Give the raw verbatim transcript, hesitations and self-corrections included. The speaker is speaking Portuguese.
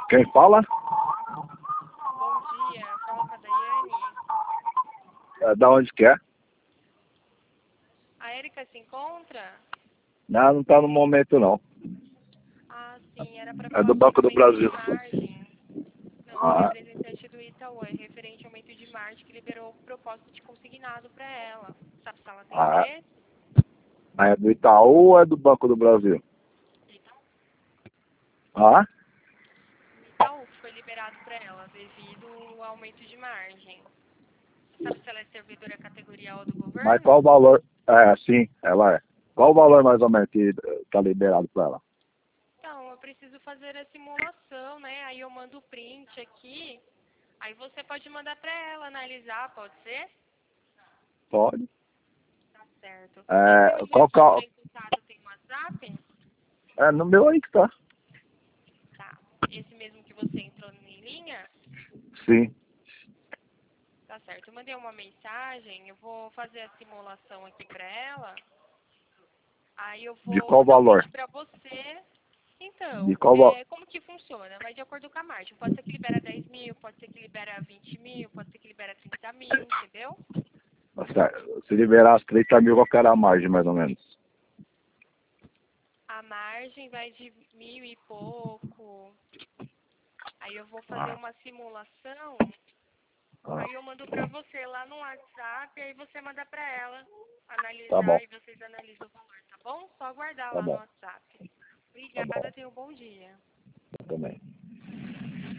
Quem fala? Bom dia, fala com a Daiane. É, da onde que é? A Érica se encontra? Não, não tá no momento não. Ah, sim, era para É falar do sobre Banco do aumento de Brasil. margem. Não, sou Ah, representante do Itaú, é referente ao aumento de margem que liberou proposta de consignado para ela. Sabe se ela tem ah, interesse? é do Itaú ou é do Banco do Brasil? Itaú. Ah, O Itaú que foi liberado para ela devido ao aumento de margem. Sabe se ela é servidora categoria O do mas qual o governo? valor? É, sim, ela é. Qual o valor mais ou menos que eh, tá liberado para ela? Então, eu preciso fazer a simulação, né? Aí eu mando o print aqui. Aí você pode mandar para ela analisar, pode ser? Pode. Tá certo. Esse É, número qual, que entrou qual, em contato tem WhatsApp? é no meu aí que tá. Tá. Esse mesmo que você entrou em linha? Sim, Tá certo. Eu mandei uma mensagem, eu vou fazer a simulação aqui para ela. Aí eu de vou qual mandar o valor? print para você. De Então, qual valor? é, como que funciona? Vai de acordo com a margem. Pode ser que libera dez mil, pode ser que libera vinte mil, pode ser que libera trinta mil, entendeu? Se liberar as trinta mil, qual que era a margem mais ou menos? A margem vai de mil e pouco. Aí eu vou fazer Ah, uma simulação. ah, Aí eu mando pra você lá no WhatsApp, aí você manda pra ela tá bom, analisar e vocês analisam o valor, tá bom? Só aguardar tá lá no bom, WhatsApp. tá bom, Obrigada, tenha um bom dia. também.